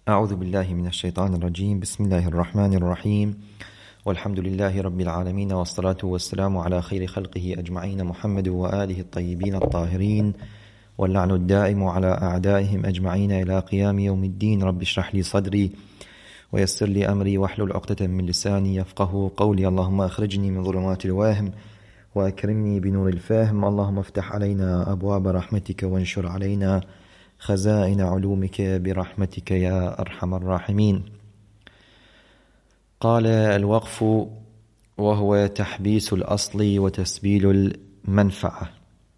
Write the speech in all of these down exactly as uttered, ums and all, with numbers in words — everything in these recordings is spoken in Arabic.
أعوذ بالله من الشيطان الرجيم. بسم الله الرحمن الرحيم، والحمد لله رب العالمين، والصلاة والسلام على خير خلقه أجمعين محمد وآله الطيبين الطاهرين، واللعن الدائم على أعدائهم أجمعين إلى قيام يوم الدين. رب اشرح لي صدري ويسر لي أمري واحلل عقدة من لساني يفقه قولي. اللهم أخرجني من ظلمات الوهم وأكرمني بنور الفهم. اللهم افتح علينا أبواب رحمتك وانشر علينا خزائن علومك برحمتك يا أرحم الراحمين. قال: الوقف وهو تحبيس الأصل وتسبيل المنفعة،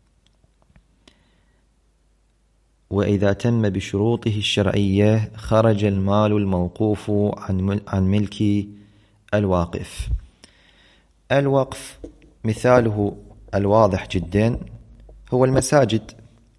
وإذا تم بشروطه الشرعية خرج المال الموقوف عن ملك الواقف. الوقف مثاله الواضح جدا هو المساجد.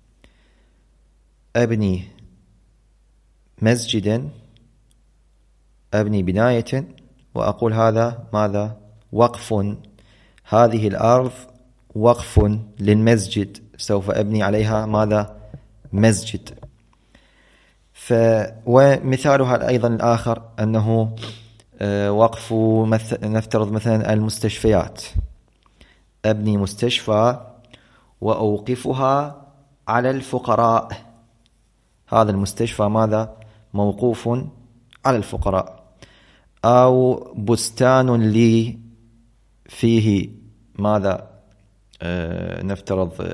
أبني مسجدا، أبني بناية وأقول هذا ماذا؟ وقف. هذه الأرض وقف للمسجد، سوف أبني عليها ماذا؟ مسجد. ف... ومثالها أيضا الآخر أنه وقف مث... نفترض مثلا المستشفيات. أبني مستشفى وأوقفها على الفقراء. هذا المستشفى ماذا؟ موقوف على الفقراء. أو بستان لي فيه ماذا؟ آه نفترض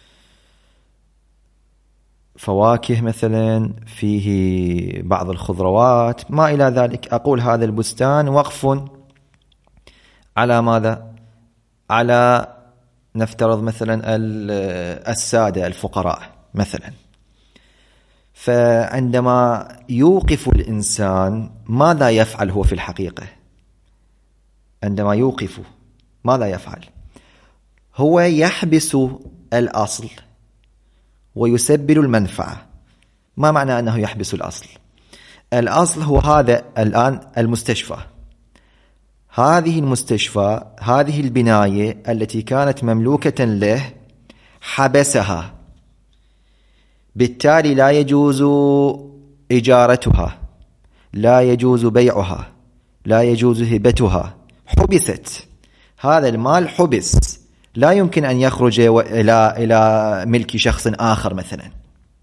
فواكه مثلا، فيه بعض الخضروات ما إلى ذلك. أقول هذا البستان وقف على ماذا؟ على نفترض مثلا السادة الفقراء مثلا. فعندما يوقف الإنسان ماذا يفعل هو في الحقيقة؟ عندما يوقف ماذا يفعل؟ هو يحبس الأصل ويسبل المنفعة. ما معنى أنه يحبس الأصل؟ الأصل هو هذا الآن المستشفى. هذه المستشفى، هذه البناية التي كانت مملوكة له حبسها، بالتالي لا يجوز إجارتها، لا يجوز بيعها، لا يجوز هبتها، حبست. هذا المال حبس، لا يمكن أن يخرج إلى إلى ملك شخص آخر مثلا.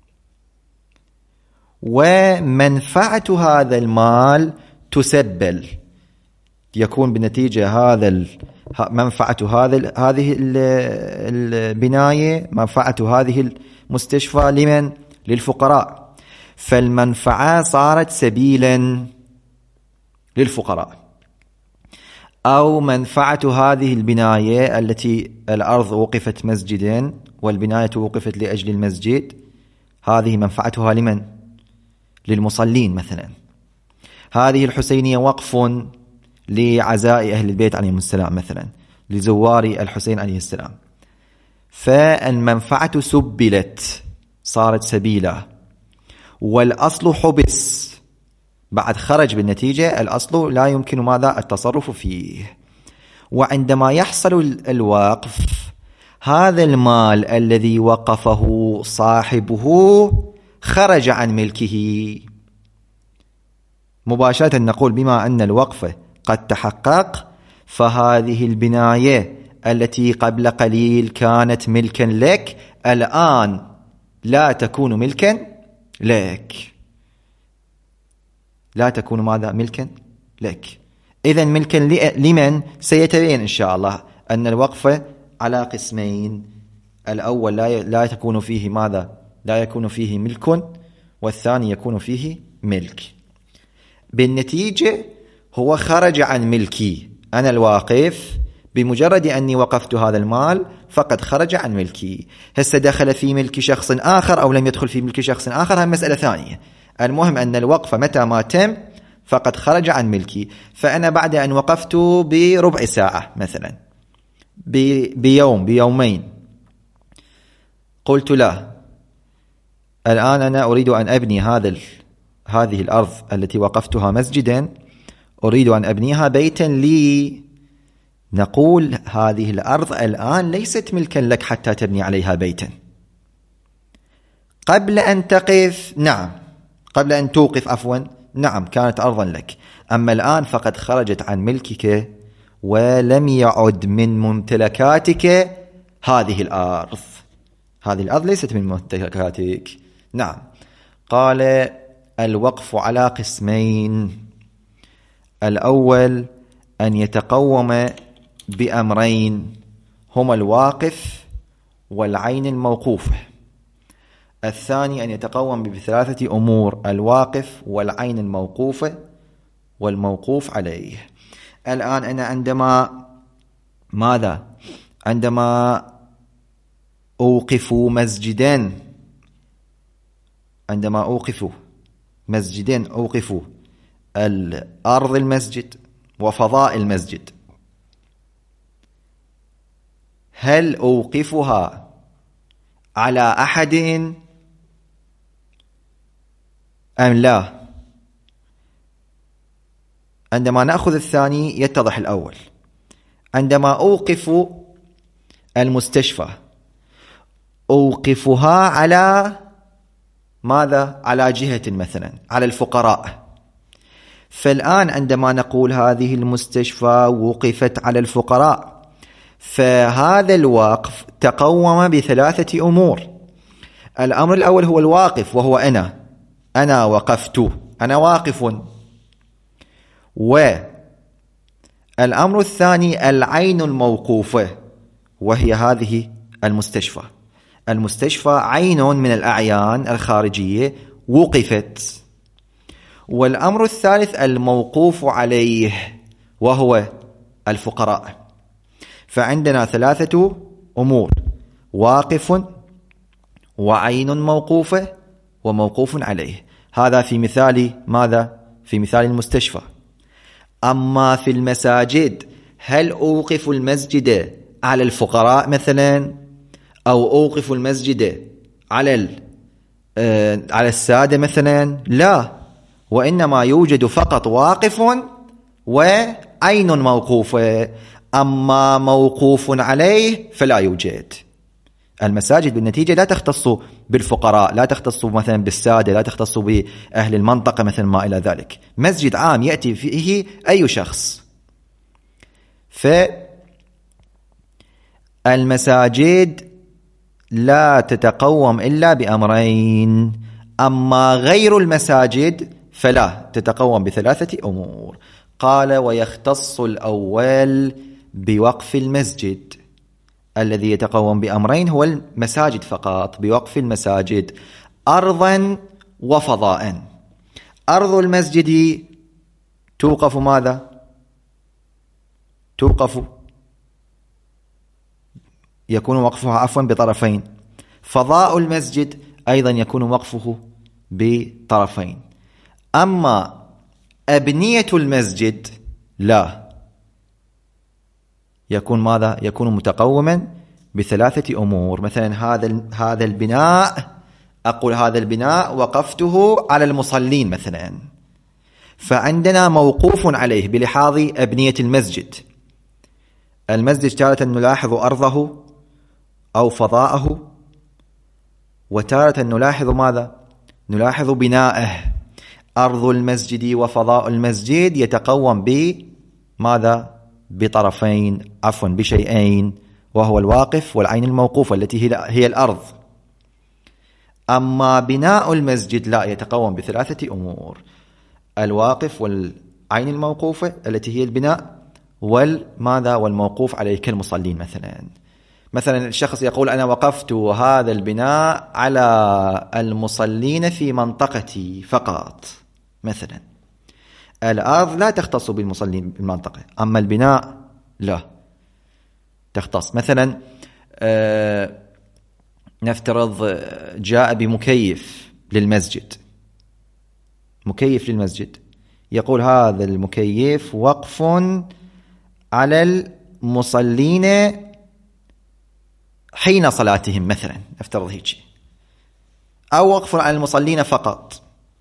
ومنفعة هذا المال تسبل، يكون بنتيجة هذا منفعة هذا هذه البناية، منفعة هذه المستشفى لمن؟ للفقراء. فالمنفعة صارت سبيلا للفقراء. أو منفعة هذه البناية التي الأرض وقفت مسجدا والبناية وقفت لأجل المسجد، هذه منفعتها لمن؟ للمصلين مثلا. هذه الحسينية وقف لعزاء أهل البيت عليهم السلام مثلا، لزوار الحسين عليه السلام. فالمنفعة سبلت، صارت سبيلا، والأصل حبس. بعد خرج بالنتيجة الأصل لا يمكن ماذا؟ التصرف فيه. وعندما يحصل الوقف، هذا المال الذي وقفه صاحبه خرج عن ملكه مباشرة. نقول بما أن الوقف قد تحقق، فهذه البناية التي قبل قليل كانت ملكا لك الآن لا تكون ملكا لك، لا تكون ماذا؟ ملكا لك. إذن ملكا لمن؟ سيتبين إن شاء الله أن الوقف على قسمين. الأول لا لا تكون فيه ماذا؟ لا يكون فيه ملك، والثاني يكون فيه ملك. بالنتيجة هو خرج عن ملكي أنا الواقف، بمجرد أني وقفت هذا المال فقد خرج عن ملكي. هسه دخل في ملك شخص آخر أو لم يدخل في ملك شخص آخر، هم مسألة ثانية. المهم أن الوقف متى ما تم فقد خرج عن ملكي. فأنا بعد أن وقفت بربع ساعة مثلا، بيوم بيومين، قلت لا، الآن أنا أريد أن أبني هذا هذه الأرض التي وقفتها مسجدا، أريد أن أبنيها بيتا لي. نقول هذه الأرض الآن ليست ملكا لك حتى تبني عليها بيتا. قبل أن تقف، نعم، قبل أن توقف عفوا نعم كانت أرضا لك، أما الآن فقد خرجت عن ملكك ولم يعد من ممتلكاتك هذه الأرض. هذه الأرض ليست من ممتلكاتك. نعم. قال الوقف على قسمين: الأول أن يتقوم بأمرين هما الواقف والعين الموقوفة. الثاني أن يتقوم بثلاثة أمور: الواقف والعين الموقوفة والموقوف عليه. الآن أنا عندما ماذا عندما أوقف مسجدا عندما أوقف مسجدا أوقف الأرض المسجد وفضاء المسجد، هل أوقفها على أحد أم لا؟ عندما نأخذ الثاني يتضح الأول. عندما أوقف المستشفى أوقفها على ماذا؟ على جهة، مثلا على الفقراء. فالآن عندما نقول هذه المستشفى وقفت على الفقراء، فهذا الوقف تقوم بثلاثة أمور. الأمر الأول هو الواقف وهو أنا أنا وقفت، أنا واقف. والأمر الثاني العين الموقوفة، وهي هذه المستشفى. المستشفى عين من الأعيان الخارجية وقفت. والأمر الثالث الموقوف عليه وهو الفقراء. فعندنا ثلاثة أمور: واقف وعين موقوفة وموقوف عليه. هذا في مثال ماذا؟ في مثال المستشفى. أما في المساجد، هل أوقف المسجد على الفقراء مثلا، أو أوقف المسجد على على السادة مثلا؟ لا، وإنما يوجد فقط واقف وعين موقوفة. أما موقوف عليه فلا يوجد. المساجد بالنتيجة لا تختص بالفقراء، لا تختص مثلا بالسادة، لا تختص بأهل المنطقة مثلا ما إلى ذلك. مسجد عام يأتي فيه أي شخص. فالمساجد لا تتقوم إلا بأمرين، أما غير المساجد فلا تتقوم بثلاثة أمور. قال: ويختص الأول بوقف المسجد. الذي يتقوم بأمرين هو المساجد فقط، بوقف المساجد أرضا وفضاء. أرض المسجد توقف ماذا؟ توقف يكون وقفها عفوا بطرفين. فضاء المسجد أيضا يكون وقفه بطرفين. أما أبنية المسجد لا، يكون ماذا؟ يكون متقوما بثلاثة أمور. مثلا هذا هذا البناء، أقول هذا البناء وقفته على المصلين مثلا، فعندنا موقوف عليه بلحاظ أبنية المسجد. المسجد تارة نلاحظ أرضه أو فضاءه، وتارة نلاحظ ماذا؟ نلاحظ بناءه. أرض المسجد وفضاء المسجد يتقوم بماذا؟ بطرفين، عفوا بشيئين، وهو الواقف والعين الموقوفة التي هي الأرض. أما بناء المسجد لا، يتقوم بثلاثة أمور: الواقف والعين الموقوفة التي هي البناء، والماذا؟ والموقوف عليه كالمصلين مثلا. مثلا الشخص يقول أنا وقفت هذا البناء على المصلين في منطقتي فقط مثلا. الأرض لا تختص بالمصلين بالمنطقة، أما البناء لا تختص. مثلا آه نفترض جاء بمكيف للمسجد، مكيف للمسجد، يقول هذا المكيف وقف على المصلين حين صلاتهم مثلا، نفترض هيك، أو وقف على المصلين فقط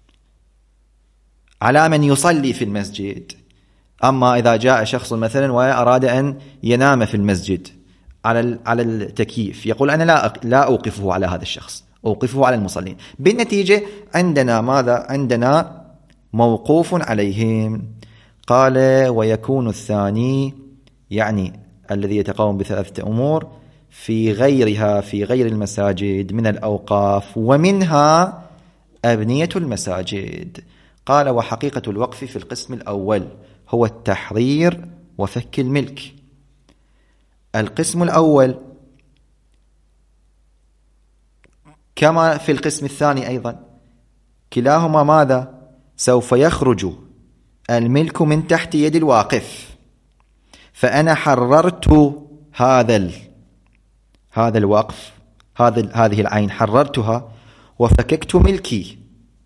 على من يصلي في المسجد. أما إذا جاء شخص مثلا وأراد أن ينام في المسجد على على التكييف، يقول أنا لا لا أوقفه على هذا الشخص، أوقفه على المصلين. بالنتيجة عندنا ماذا؟ عندنا موقوف عليهم. قال ويكون الثاني يعني الذي يتقوم بثلاثة أمور في غيرها في غير المساجد من الأوقاف ومنها أبنية المساجد. قال وحقيقة الوقف في القسم الأول هو التحرير وفك الملك. القسم الأول كما في القسم الثاني أيضا كلاهما ماذا؟ سوف يخرج الملك من تحت يد الواقف، فأنا حررت هذا ال... هذا الوقف، هذا هذه العين حررتها وفككت ملكي.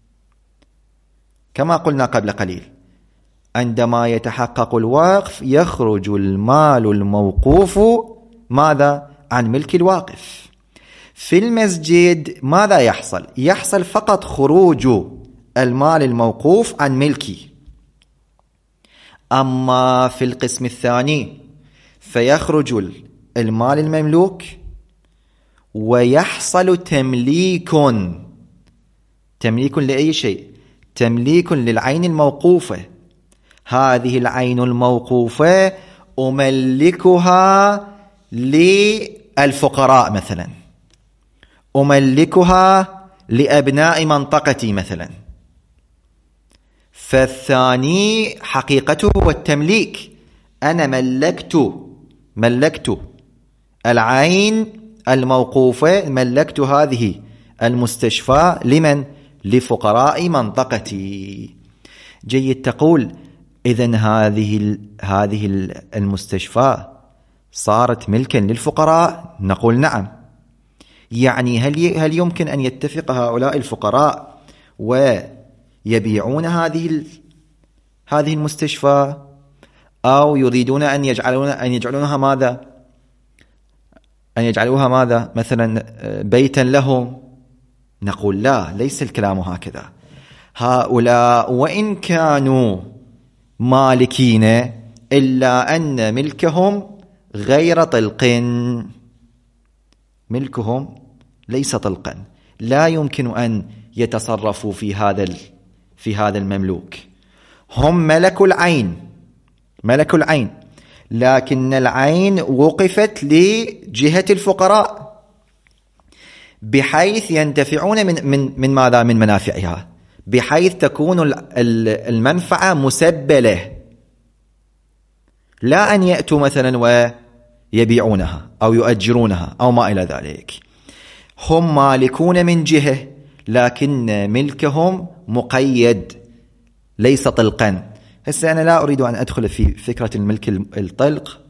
كما قلنا قبل قليل عندما يتحقق الوقف يخرج المال الموقوف ماذا؟ عن ملك الواقف. في المسجد ماذا يحصل؟ يحصل فقط خروج المال الموقوف عن ملكي. أما في القسم الثاني فيخرج المال المملوك ويحصل تمليك. تمليك لأي شيء؟ تمليك للعين الموقوفة. هذه العين الموقوفة أملكها للفقراء مثلا، أملكها لأبناء منطقتي مثلا. فالثاني حقيقته هو التمليك. أنا ملكت ملكت العين الموقوفة، ملكت هذه المستشفى لمن؟ لفقراء منطقتي. جيد. تقول إذن هذه هذه المستشفى صارت ملكا للفقراء؟ نقول نعم. يعني هل هل يمكن أن يتفق هؤلاء الفقراء ويبيعون هذه هذه المستشفى، أو يريدون أن يجعلون أن يجعلونها ماذا؟ أن يجعلوها ماذا؟ مثلا بيتا لهم؟ نقول لا، ليس الكلام هكذا. هؤلاء وإن كانوا مالكين إلا أن ملكهم غير طلق، ملكهم ليس طلقا، لا يمكن أن يتصرفوا في هذا في هذا المملوك. هم ملك العين، ملك العين، لكن العين وقفت لجهة الفقراء بحيث ينتفعون من من من ماذا؟ من منافعها، بحيث تكون المنفعة مسبلة، لا أن يأتوا مثلا ويبيعونها أو يؤجرونها أو ما إلى ذلك. هم مالكون من جهة، لكن ملكهم مقيد ليس طلقا. هسه أنا لا أريد أن أدخل في فكرة الملك الطلق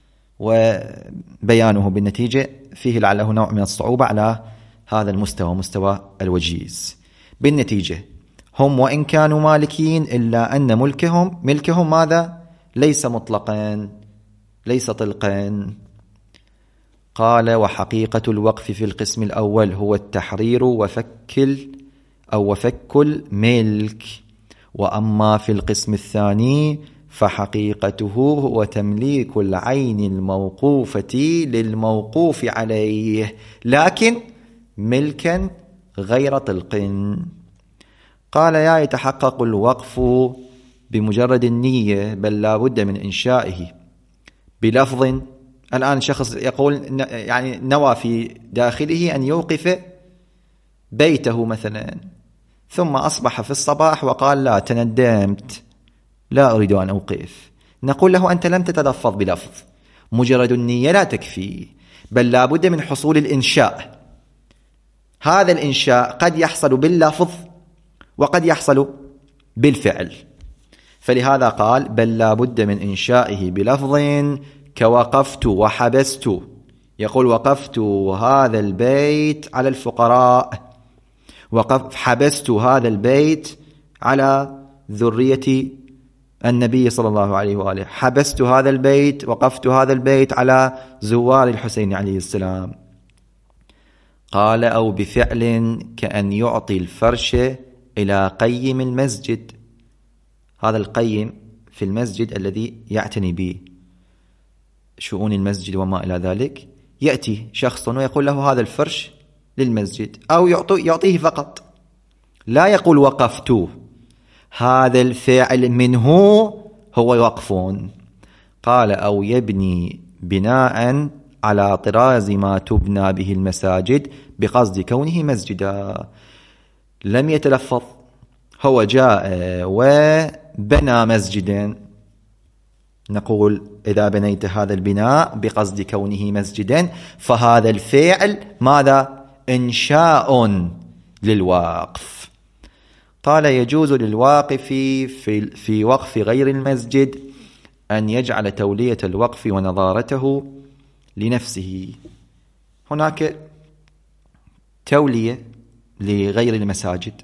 وبيانه بالنتيجة فيه لعله نوع من الصعوبة على هذا المستوى، مستوى الوجيز. بالنتيجة هم وإن كانوا مالكين إلا أن ملكهم ملكهم ماذا؟ ليس مطلقا، ليس طلقا. قال وحقيقة الوقف في القسم الأول هو التحرير وفك أو وفك الملك، وأما في القسم الثاني فحقيقته هو تمليك العين الموقوفة للموقوف عليه، لكن ملكا غير طلق. قال يا يتحقق الوقف بمجرد النية بل لا بد من إنشائه بلفظ. الآن شخص يقول يعني نوى في داخله أن يوقف بيته مثلا، ثم أصبح في الصباح وقال لا تندمت لا أريد أن أوقف. نقول له أنت لم تتلفظ بلفظ، مجرد النية لا تكفي، بل لا بد من حصول الإنشاء. هذا الإنشاء قد يحصل باللفظ وقد يحصل بالفعل، فلهذا قال بل لا بد من إنشائه بلفظ كوقفت وحبست. يقول وقفت هذا البيت على الفقراء، وقف حبست هذا البيت على ذرية النبي صلى الله عليه وآله، حبست هذا البيت، وقفت هذا البيت على زوار الحسين عليه السلام. قال أو بفعل كأن يعطي الفرش إلى قيم المسجد. هذا القيم في المسجد الذي يعتني به شؤون المسجد وما إلى ذلك، يأتي شخص ويقول له هذا الفرش للمسجد، أو يعطيه فقط، لا يقول وقفت. هذا الفعل منه هو وقف. قال أو يبني بناء على طراز ما تبنى به المساجد بقصد كونه مسجدا. لم يتلفظ، هو جاء وبنى مسجدا، نقول إذا بنيت هذا البناء بقصد كونه مسجدا فهذا الفعل ماذا؟ إنشاء للوقف. قال يجوز للواقف في, في وقف غير المسجد أن يجعل تولية الوقف ونظارته لنفسه. هناك تولية لغير المساجد،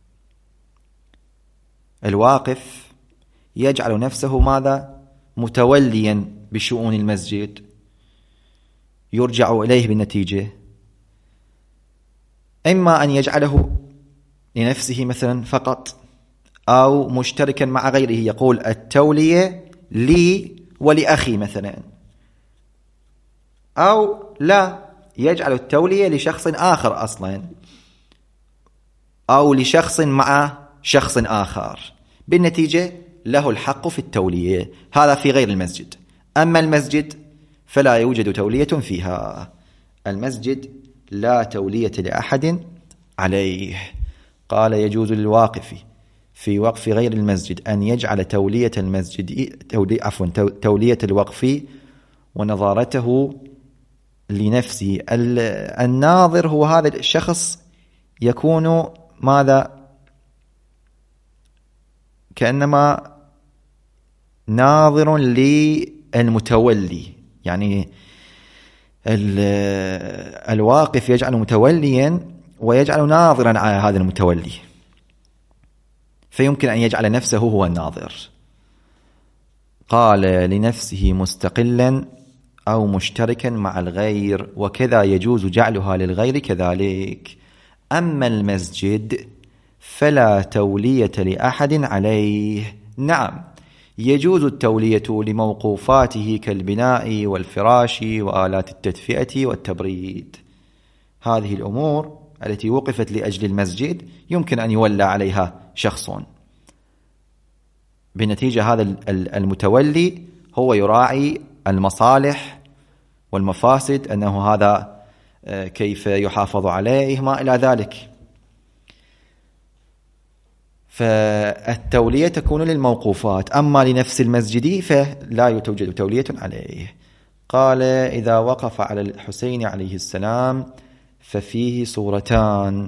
الواقف يجعل نفسه ماذا؟ متوليا بشؤون المسجد، يرجع إليه بالنتيجة، إما أن يجعله لنفسه مثلا فقط، أو مشتركا مع غيره، يقول التولية لي ولأخي مثلا، أو لا يجعل التولية لشخص آخر أصلا، أو لشخص مع شخص آخر، بالنتيجة له الحق في التولية. هذا في غير المسجد. أما المسجد فلا يوجد تولية فيها، المسجد لا تولية لأحد عليه. قال يجوز للواقف في وقف غير المسجد أن يجعل تولية المسجد تولي عفوا تولية الوقف ونظارته لنفسه. الناظر هو هذا الشخص يكون ماذا؟ كأنما ناظر للمتولي، يعني الواقف يجعل متوليا ويجعل ناظرا على هذا المتولي، فيمكن أن يجعل نفسه هو الناظر. قال لنفسه مستقلا أو مشتركا مع الغير، وكذا يجوز جعلها للغير كذلك. أما المسجد فلا تولية لأحد عليه. نعم يجوز التولية لموقوفاته كالبناء والفراش وآلات التدفئة والتبريد، هذه الأمور التي وقفت لأجل المسجد يمكن أن يولى عليها شخص، بالنتيجة هذا المتولي هو يراعي المصالح والمفاسد، أنه هذا كيف يحافظ عليه ما إلى ذلك. فالتولية تكون للموقوفات، أما لنفس المسجد فلا توجد تولية عليه. قال إذا وقف على الحسين عليه السلام ففيه صورتان.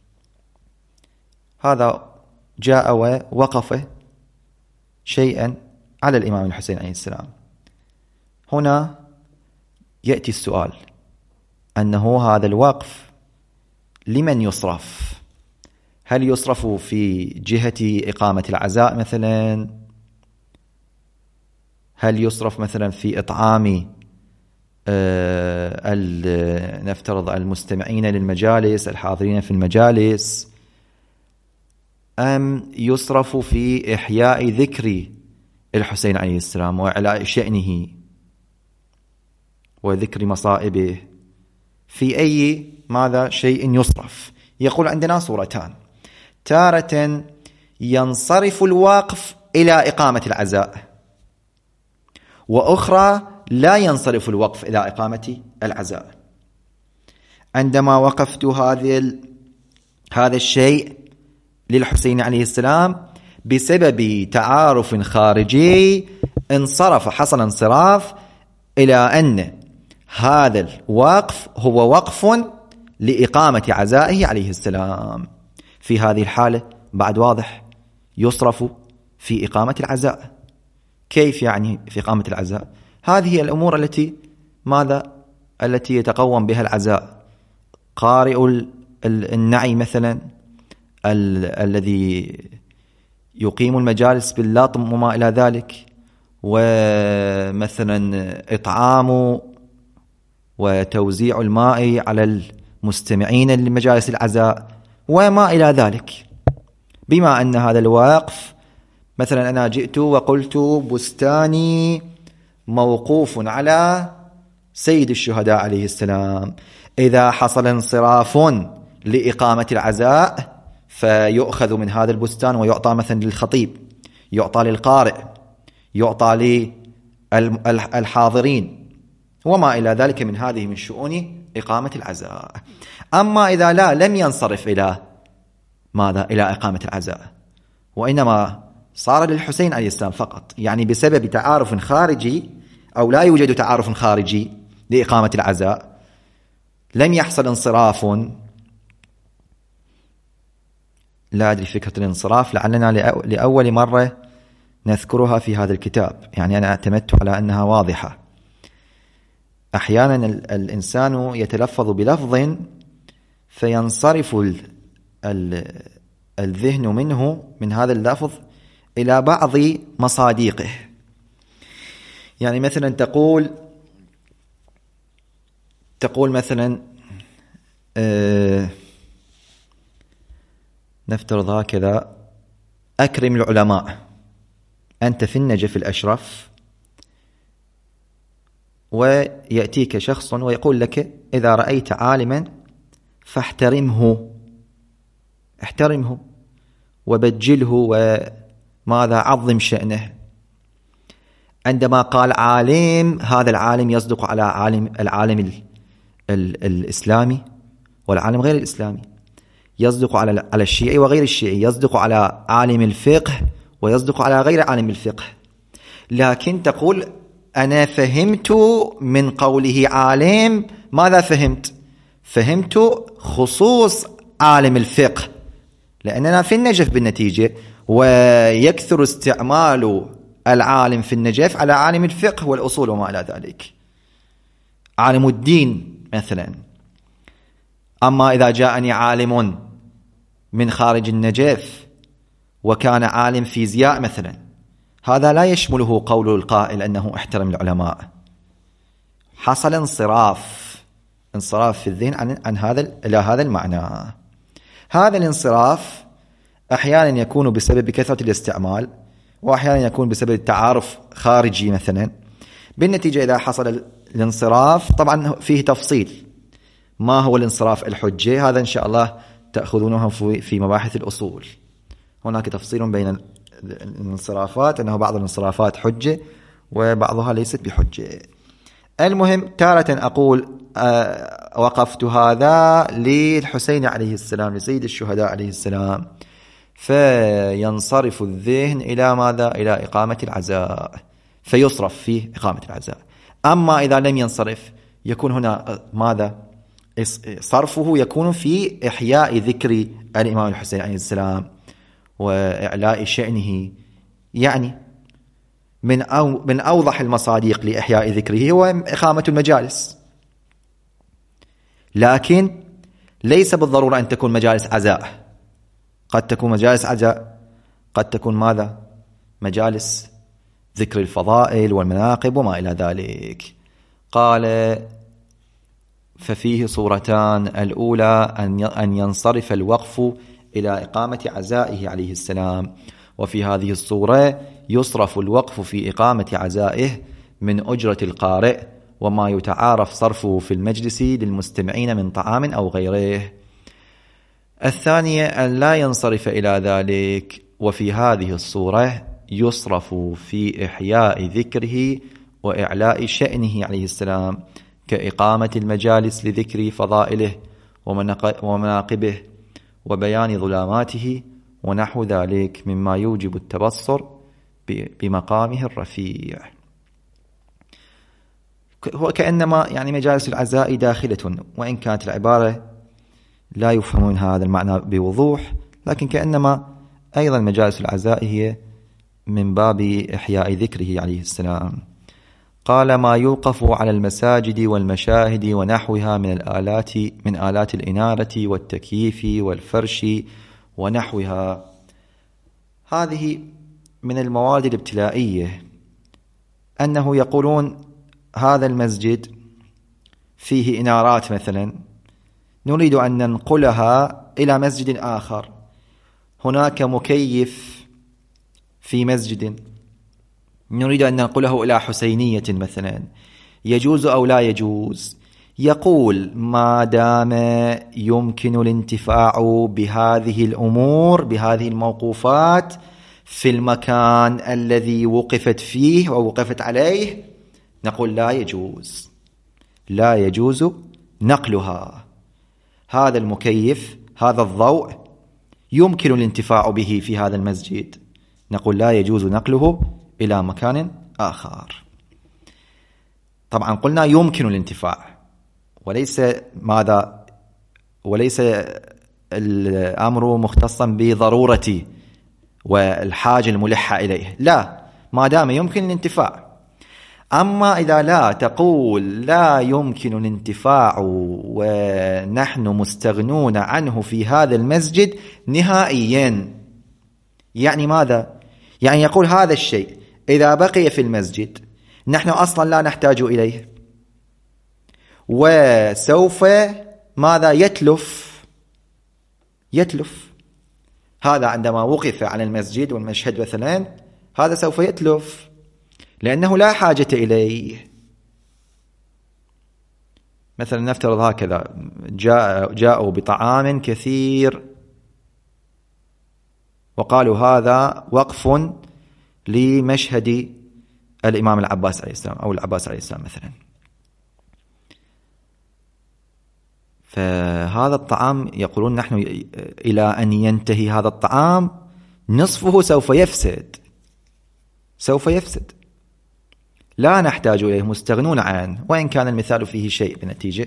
هذا جاء ووقف شيئا على الإمام الحسين عليه السلام. هنا يأتي السؤال أنه هذا الوقف لمن يصرف؟ هل يصرف في جهة إقامة العزاء مثلا؟ هل يصرف مثلا في إطعام آه نفترض المستمعين للمجالس الحاضرين في المجالس، أم يصرف في إحياء ذكر الحسين عليه السلام وإعلاء شأنه وذكر مصائبه؟ في أي ماذا شيء يصرف؟ يقول عندنا صورتان، تارة ينصرف الواقف إلى إقامة العزاء، وأخرى لا ينصرف الوقف إلى إقامة العزاء. عندما وقفت هذا هذا الشيء للحسين عليه السلام بسبب تعارف خارجي انصرف، حصل انصراف إلى أن هذا الوقف هو وقف لإقامة عزائه عليه السلام. في هذه الحالة بعد واضح يصرف في إقامة العزاء. كيف يعني في إقامة العزاء؟ هذه الأمور التي ماذا التي يتقوم بها العزاء، قارئ النعي مثلا، ال الذي يقيم المجالس باللطم وما إلى ذلك، ومثلا إطعام وتوزيع الماء على المستمعين لمجالس العزاء وما إلى ذلك. بما أن هذا الوقف مثلا أنا جئت وقلت بستاني موقوف على سيد الشهداء عليه السلام، إذا حصل انصراف لإقامة العزاء فيؤخذ من هذا البستان ويعطى مثلا للخطيب، يعطى للقارئ، يعطى للحاضرين وما إلى ذلك من هذه من شؤون إقامة العزاء. أما إذا لا لم ينصرف إلى ماذا؟ إلى إقامة العزاء، وإنما صار للحسين عليه السلام فقط، يعني بسبب تعارف خارجي أو لا يوجد تعارف خارجي لإقامة العزاء، لم يحصل انصراف. لا أدري فكرة الانصراف، لعلنا لأول مرة نذكرها في هذا الكتاب، يعني أنا اعتمدت على أنها واضحة. أحيانا الإنسان يتلفظ بلفظ فينصرف الذهن منه من هذا اللفظ إلى بعض مصادقه. يعني مثلا تقول تقول مثلا آه نفترض هكذا: أكرم العلماء. أنت في النجف الأشرف، ويأتيك شخص ويقول لك: إذا رأيت عالما فاحترمه، احترمه وبجله وماذا عظم شأنه. عندما قال عالم، هذا العالم يصدق على عالم العالم ال ال الإسلامي والعالم غير الإسلامي، يصدق على على الشيعي وغير الشيعي، يصدق على عالم الفقه ويصدق على غير عالم الفقه. لكن تقول: أنا فهمت من قوله عالم. ماذا فهمت؟ فهمت خصوص عالم الفقه، لأننا في النجف بالنتيجة، ويكثر استعمال العالم في النجف على عالم الفقه والأصول وما إلى ذلك، عالم الدين مثلا. أما إذا جاءني عالم من خارج النجف وكان عالم فيزياء مثلا، هذا لا يشمله قول القائل أنه احترم العلماء. حصل انصراف انصراف في الذهن عن, عن هذا إلى هذا المعنى. هذا الانصراف أحيانا يكون بسبب كثرة الاستعمال، وأحيانا يكون بسبب التعارف خارجي مثلا. بالنتيجة إذا حصل الانصراف، طبعا فيه تفصيل. ما هو الانصراف الحجي؟ هذا إن شاء الله تأخذونه في مباحث الأصول. هناك تفصيل بين الانصرافات، أنه بعض الانصرافات حجة وبعضها ليست بحجة. المهم، تارة أقول آه وقفت هذا للحسين عليه السلام، لسيد الشهداء عليه السلام، فينصرف الذهن إلى ماذا؟ إلى إقامة العزاء، فيصرف فيه إقامة العزاء. أما إذا لم ينصرف، يكون هنا ماذا؟ صرفه يكون في إحياء ذكر الإمام الحسين عليه السلام وإعلاء شأنه. يعني من أو من أوضح المصادق لإحياء ذكره هو إقامة المجالس، لكن ليس بالضرورة أن تكون مجالس عزاء. قد تكون مجالس عزاء، قد تكون ماذا؟ مجالس ذكر الفضائل والمناقب وما إلى ذلك. قال: ففيه صورتان: الأولى أن ينصرف الوقف إلى إقامة عزائه عليه السلام، وفي هذه الصورة يصرف الوقف في إقامة عزائه من أجرة القارئ وما يتعارف صرفه في المجلس للمستمعين من طعام أو غيره. الثانية أن لا ينصرف إلى ذلك، وفي هذه الصورة يصرف في إحياء ذكره وإعلاء شأنه عليه السلام، كإقامة المجالس لذكر فضائله ومناقبه وبيان ظلاماته ونحو ذلك مما يوجب التبصر بمقامه الرفيع. هو كأنما يعني مجالس العزاء داخلة، وإن كانت العبارة لا يفهم منها هذا المعنى بوضوح، لكن كأنما أيضا مجالس العزاء هي من باب إحياء ذكره عليه السلام. قال: ما يوقف على المساجد والمشاهد ونحوها من الآلات من آلات الإنارة والتكييف والفرش ونحوها. هذه من المواد الابتلائية، أنه يقولون هذا المسجد فيه إنارات مثلا، نريد أن ننقلها إلى مسجد آخر. هناك مكيف في مسجد، نريد أن ننقله إلى حسينية مثلا، يجوز أو لا يجوز؟ يقول ما دام يمكن الانتفاع بهذه الأمور بهذه الموقوفات في المكان الذي وقفت فيه أو وقفت عليه، نقول لا يجوز لا يجوز نقلها. هذا المكيف، هذا الضوء يمكن الانتفاع به في هذا المسجد، نقول لا يجوز نقله إلى مكان آخر. طبعا قلنا يمكن الانتفاع، وليس ماذا وليس الأمر مختصا بضرورة والحاجة الملحة إليه، لا، ما دام يمكن الانتفاع. أما إذا لا تقول لا يمكن الانتفاع ونحن مستغنون عنه في هذا المسجد نهائيا، يعني ماذا؟ يعني يقول هذا الشيء إذا بقي في المسجد نحن أصلا لا نحتاج إليه، وسوف ماذا يتلف يتلف هذا عندما وقف على المسجد والمشهد مثلا، هذا سوف يتلف لأنه لا حاجة إليه. مثلا نفترض هكذا، جاء جاءوا بطعام كثير وقالوا هذا وقف لمشهد الإمام العباس عليه السلام أو العباس عليه السلام مثلا، فهذا الطعام يقولون نحن إلى أن ينتهي هذا الطعام نصفه سوف يفسد سوف يفسد لا نحتاج إليه، مستغنون عنه، وإن كان المثال فيه شيء بنتيجة.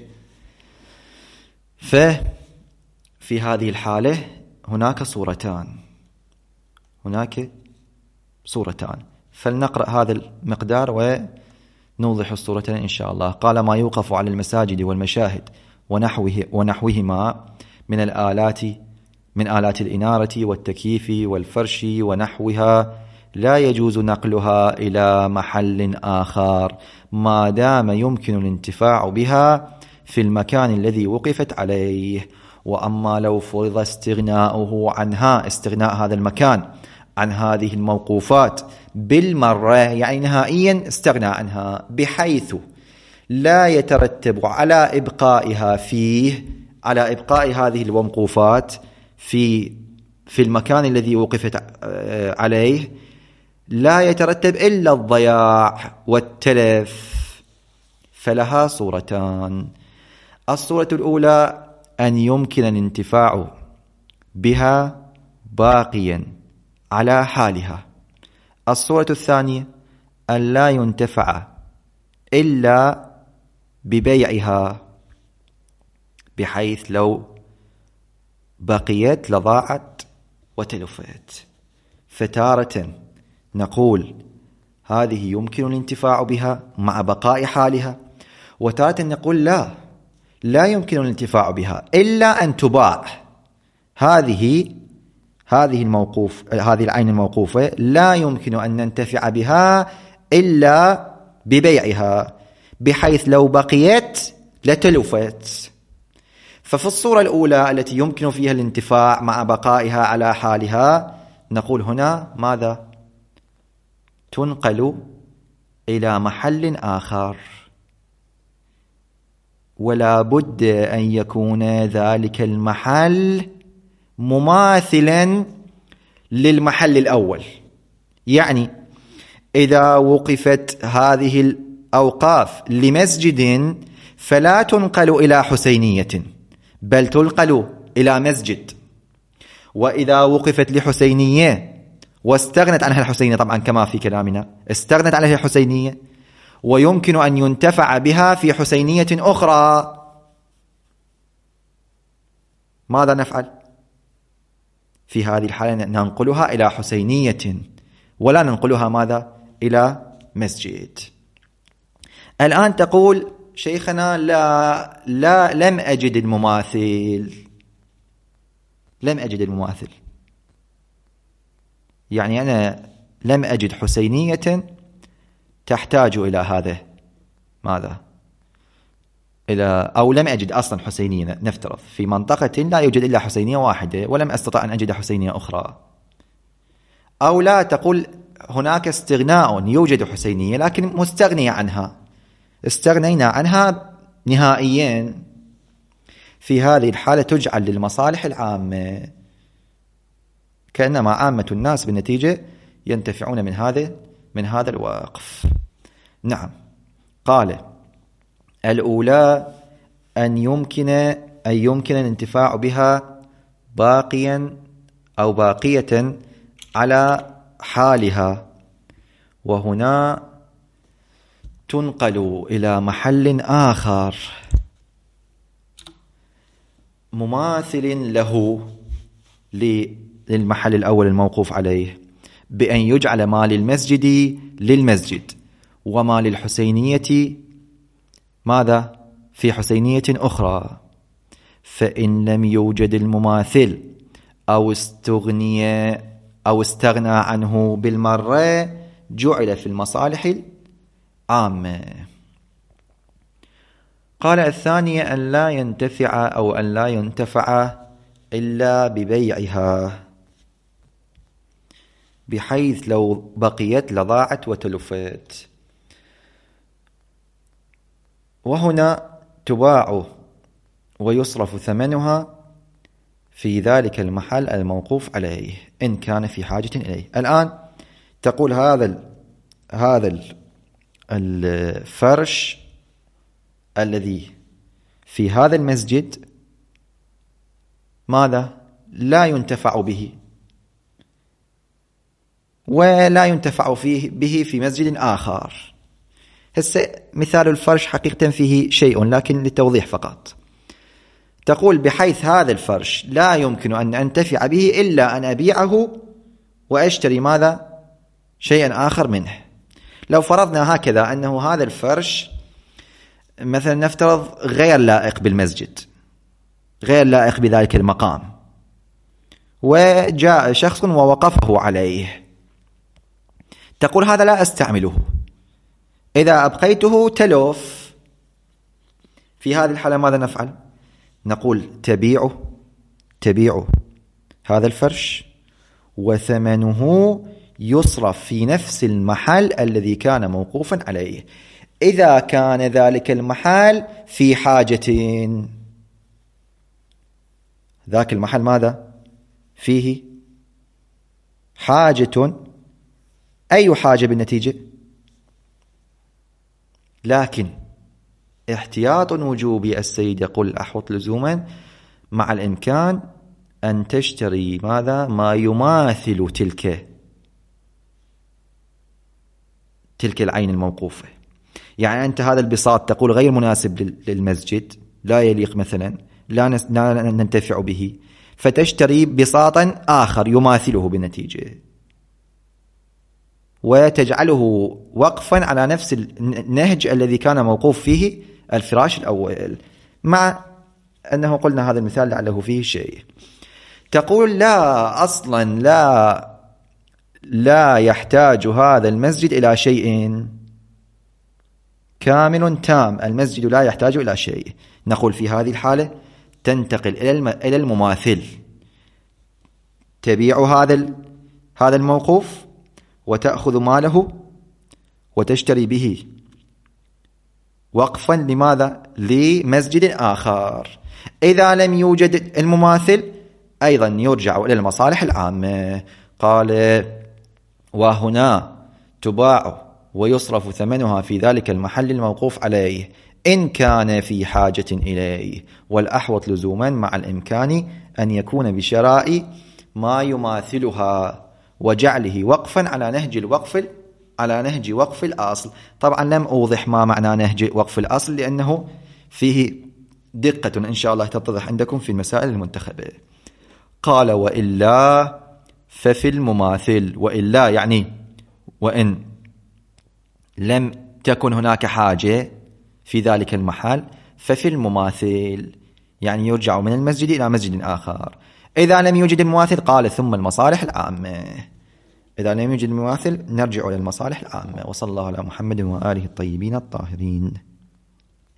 ففي هذه الحالة هناك صورتان هناك صورتان فلنقرأ هذا المقدار ونوضح الصورتين إن شاء الله. قال ما يوقف على المساجد والمشاهد ونحوه ونحوهما من الآلات من آلات الإنارة والتكييف والفرش ونحوها لا يجوز نقلها إلى محل آخر ما دام يمكن الانتفاع بها في المكان الذي وقفت عليه. وأما لو فرض استغناؤه عنها، استغناء هذا المكان عن هذه الموقوفات بالمرة، يعني نهائيا استغنى عنها بحيث لا يترتب على إبقائها فيه على إبقاء هذه الموقوفات في في المكان الذي وقفت عليه، لا يترتب إلا الضياع والتلف، فلها صورتان. الصورة الأولى أن يمكن الانتفاع بها باقيا على حالها. الصورة الثانية أن لا ينتفع إلا ببيعها، بحيث لو بقيت لضاعت وتلفت. فتارة نقول هذه يمكن الانتفاع بها مع بقاء حالها، وتارة نقول لا لا يمكن الانتفاع بها إلا أن تباع. هذه هذه الموقوف هذه العين الموقوفة لا يمكن أن ننتفع بها إلا ببيعها، بحيث لو بقيت لتلفت. ففي الصورة الأولى التي يمكن فيها الانتفاع مع بقائها على حالها، نقول هنا ماذا؟ تنقل إلى محل آخر، ولا بد أن يكون ذلك المحل مماثلا للمحل الأول. يعني إذا وقفت هذه الأوقاف لمسجد فلا تنقل إلى حسينية بل تنقل إلى مسجد، وإذا وقفت لحسينية واستغنت عنها الحسينية، طبعا كما في كلامنا استغنت عنها الحسينية ويمكن أن ينتفع بها في حسينية أخرى، ماذا نفعل؟ في هذه الحالة ننقلها إلى حسينية ولا ننقلها ماذا؟ إلى مسجد. الآن تقول شيخنا لا لا لم أجد المماثل لم أجد المماثل يعني أنا لم أجد حسينية تحتاج إلى هذا ماذا؟ إلى أو لم أجد أصلا حسينية، نفترض في منطقة لا يوجد إلا حسينية واحدة ولم أستطع أن أجد حسينية أخرى. أو لا، تقول هناك استغناء، يوجد حسينية لكن مستغنية عنها، استغنينا عنها نهائيا في هذه الحالة تجعل للمصالح العامة، كأنما عامة الناس بالنتيجة ينتفعون من هذا من هذا الوقف. نعم. قال الأولى أن يمكن أن يمكن الانتفاع بها باقيا أو باقية على حالها، وهنا تنقل إلى محل آخر مماثل له للمحل الأول الموقوف عليه، بأن يجعل ما للمسجد للمسجد وما للحسينية ماذا في حسينية أخرى. فإن لم يوجد المماثل أو استغني أو استغنى عنه بالمرة جعل في المصالح العامة. قال الثانية أن لا ينتفع أو أن لا ينتفع إلا ببيعها، بحيث لو بقيت لضاعت وتلفت. وهنا تباع ويصرف ثمنها في ذلك المحل الموقوف عليه إن كان في حاجة إليه. الآن تقول هذا ال هذا ال الفرش الذي في هذا المسجد ماذا لا ينتفع به ولا ينتفع فيه به في مسجد آخر. هسه مثال الفرش حقيقة فيه شيء لكن للتوضيح فقط. تقول بحيث هذا الفرش لا يمكن أن أنتفع به إلا أن أبيعه وأشتري ماذا شيئا آخر منه. لو فرضنا هكذا أنه هذا الفرش مثلا نفترض غير لائق بالمسجد، غير لائق بذلك المقام، وجاء شخص ووقفه عليه، تقول هذا لا أستعمله، إذا أبقيته تلف. في هذه الحالة ماذا نفعل؟ نقول تبيعه تبيعه هذا الفرش وثمنه يصرف في نفس المحل الذي كان موقوفا عليه، إذا كان ذلك المحل في حاجة. ذاك المحل ماذا فيه حاجة، أي حاجة بالنتيجة؟ لكن احتياط وجوبي السيد يقول الأحوط لزوما مع الإمكان أن تشتري ماذا ما يماثل تلك تلك العين الموقوفة. يعني أنت هذا البساط تقول غير مناسب للمسجد، لا يليق مثلا، لا ننتفع به، فتشتري بساطا آخر يماثله بالنتيجة وتجعله وقفا على نفس النهج الذي كان موقوف فيه الفراش الأول، مع أنه قلنا هذا المثال لعله فيه شيء. تقول لا أصلا لا لا يحتاج هذا المسجد إلى شيء كامل تام، المسجد لا يحتاج إلى شيء. نقول في هذه الحالة تنتقل إلى المماثل، تبيع هذا هذا الموقوف وتأخذ ماله وتشتري به وقفا لماذا لمسجد آخر. إذا لم يوجد المماثل أيضا يرجع إلى المصالح العامة. قال وهنا تباع ويصرف ثمنها في ذلك المحل الموقوف عليه إن كان في حاجة إليه، والأحوط لزوما مع الإمكان أن يكون بشراء ما يماثلها وجعله وقفا على نهج الوقف على نهج وقف الأصل. طبعا لم أوضح ما معنى نهج وقف الأصل لأنه فيه دقة إن شاء الله تتضح عندكم في المسائل المنتخبة. قال وإلا ففي المماثل، وإلا يعني وإن لم تكن هناك حاجة في ذلك المحل، ففي المماثل يعني يرجع من المسجد إلى مسجد آخر. إذا لم يوجد المماثل قال ثم المصالح العامة، إذا لم يوجد المماثل نرجع إلى المصالح العامة. وصلى الله على محمد وآله الطيبين الطاهرين.